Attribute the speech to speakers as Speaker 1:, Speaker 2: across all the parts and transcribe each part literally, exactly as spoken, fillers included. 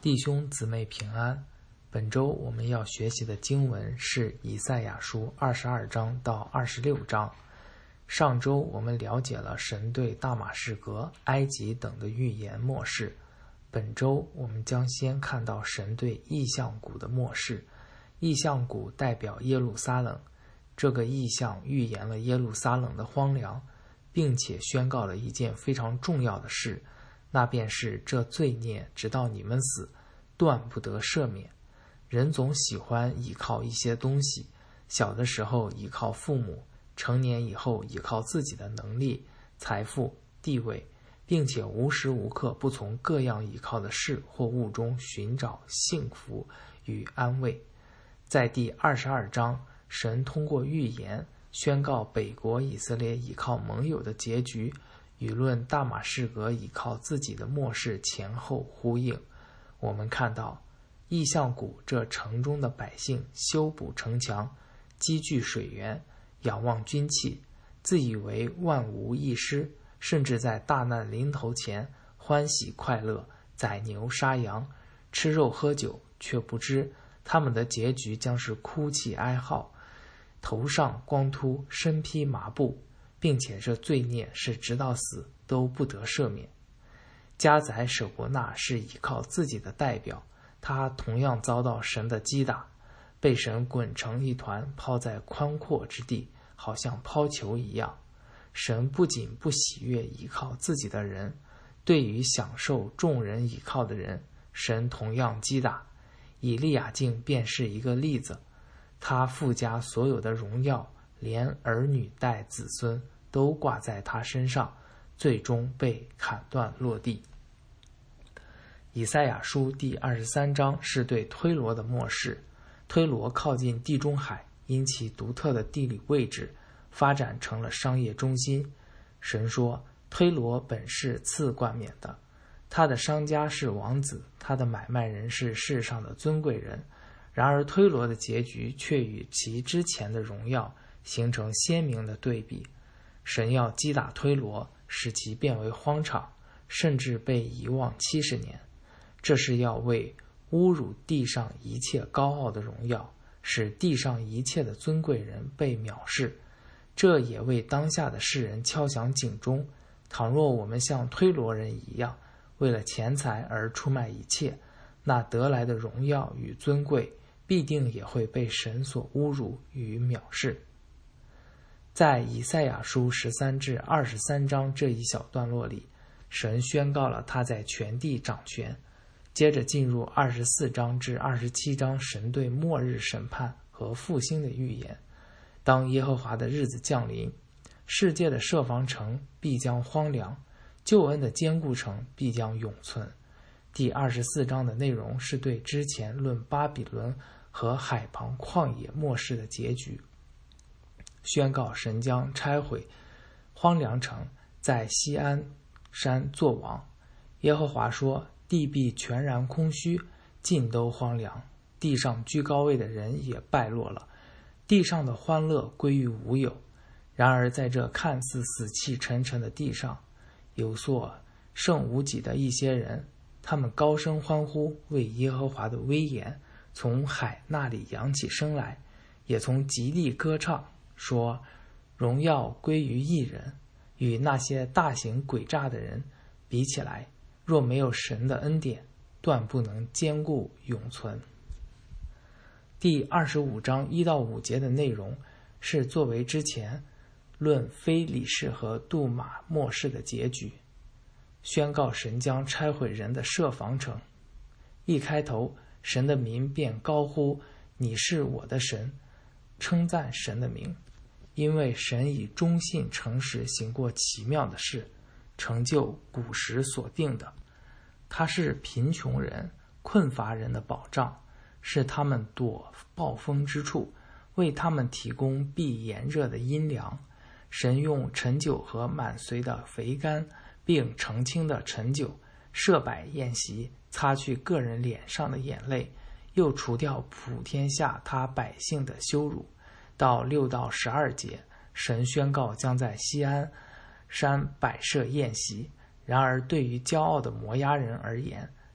Speaker 1: 弟兄姊妹平安。本周我们要学习的经文是以赛亚书二十二章到二十六章。上周我们了解了神对大马士革、埃及等的预言末世。本周我们将先看到神对异象谷的末世。异象谷代表耶路撒冷，这个异象预言了耶路撒冷的荒凉，并且宣告了一件非常重要的事，那便是这罪孽直到你们死，断不得赦免。人总喜欢依靠一些东西，小的时候依靠父母，成年以后依靠自己的能力、财富、地位，并且无时无刻不从各样依靠的事或物中寻找幸福与安慰。在第二十二章，神通过预言宣告北国以色列依靠盟友的结局，与论大马士革依靠自己的末世前后呼应。我们看到异象谷这城中的百姓修补城墙，积聚水源，仰望军器，自以为万无一失，甚至在大难临头前欢喜快乐，宰牛杀羊，吃肉喝酒，却不知他们的结局将是哭泣哀号，头上光秃，身披麻布，并且这罪孽是直到死都不得赦免。加宰舍伯纳是依靠自己的代表，他同样遭到神的击打，被神滚成一团，抛在宽阔之地，好像抛球一样。神不仅不喜悦依靠自己的人，对于享受众人依靠的人，神同样击打。以利亚敬便是一个例子，他附加所有的荣耀，连儿女带子孙都挂在他身上，最终被砍断落地。以赛亚书第二十三章是对推罗的末世。推罗靠近地中海，因其独特的地理位置，发展成了商业中心。神说，推罗本是赐冠冕的，他的商家是王子，他的买卖人是世上的尊贵人。然而推罗的结局却与其之前的荣耀形成鲜明的对比。神要击打推罗，使其变为荒场，甚至被遗忘七十年。这是要为侮辱地上一切高傲的荣耀，使地上一切的尊贵人被藐视。这也为当下的世人敲响警钟。倘若我们像推罗人一样，为了钱财而出卖一切，那得来的荣耀与尊贵必定也会被神所侮辱与藐视。在以赛亚书十三至二十三章这一小段落里，神宣告了他在全地掌权。接着进入二十四章至二十七章，神对末日审判和复兴的预言。当耶和华的日子降临，世界的设防城必将荒凉，救恩的坚固城必将永存。第二十四章的内容是对之前论巴比伦和海旁旷野末世的结局，宣告神将拆毁荒凉城，在锡安山作王。耶和华说，地必全然空虚，尽都荒凉，地上居高位的人也败落了，地上的欢乐归于无有。然而在这看似死气沉沉的地上，有所剩无几的一些人，他们高声欢呼，为耶和华的威严从海那里扬起声来，也从极地歌唱，说，荣耀归于一人。与那些大行诡诈的人比起来，若没有神的恩典，断不能坚固永存。第二十五章一到五节的内容是作为之前论非利士和杜马末世的结局，宣告神将拆毁人的设防城。一开头，神的民便高呼，你是我的神，称赞神的名，因为神以忠信诚实行过奇妙的事，成就古时所定的。他是贫穷人、困乏人的保障，是他们躲暴风之处，为他们提供避炎热的阴凉。神用陈酒和满髓的肥甘，并澄清的陈酒，设摆宴席，擦去个人脸上的眼泪，又除掉普天下他百姓的羞辱。到六到十二节，神宣告将在锡安山摆设宴席。然而对于骄傲的摩押人而言，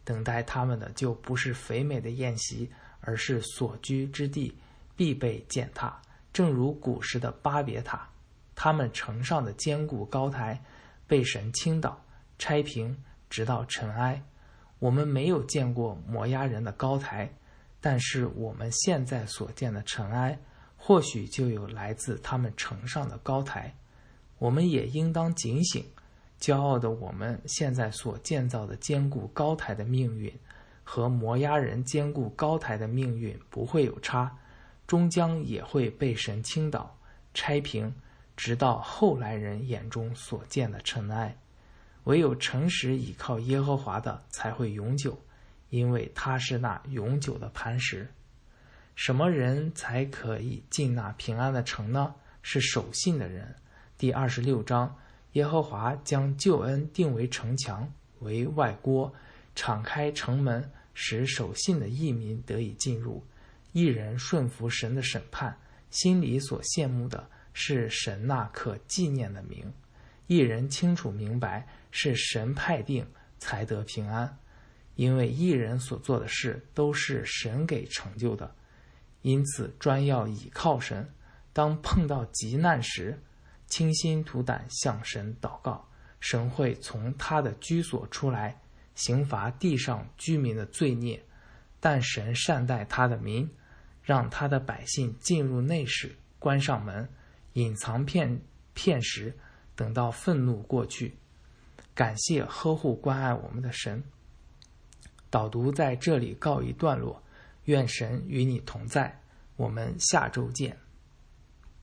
Speaker 1: 等待他们的就不是肥美的宴席，而是所居之地必被践踏，正如古时的巴别塔。他们城上的坚固高台被神倾倒拆平，直到尘埃。我们没有见过摩押人的高台，但是我们现在所见的尘埃，或许就有来自他们城上的高台。我们也应当警醒，骄傲的我们现在所建造的坚固高台的命运，和摩押人坚固高台的命运不会有差，终将也会被神倾倒拆平，直到后来人眼中所见的尘埃。唯有诚实倚靠耶和华的才会永久，因为他是那永久的磐石。什么人才可以进那平安的城呢？是守信的人。第二十六章，耶和华将救恩定为城墙，为外郭，敞开城门，使守信的义民得以进入。一人顺服神的审判，心里所羡慕的是神那可纪念的名。一人清楚明白是神派定才得平安，因为一人所做的事都是神给成就的。因此专要倚靠神，当碰到急难时，倾心吐胆向神祷告，神会从他的居所出来，刑罚地上居民的罪孽。但神善待他的民，让他的百姓进入内室，关上门，隐藏片片时，等到愤怒过去。感谢呵护关爱我们的神。导读在这里告一段落，愿神与你同在，我们下周见。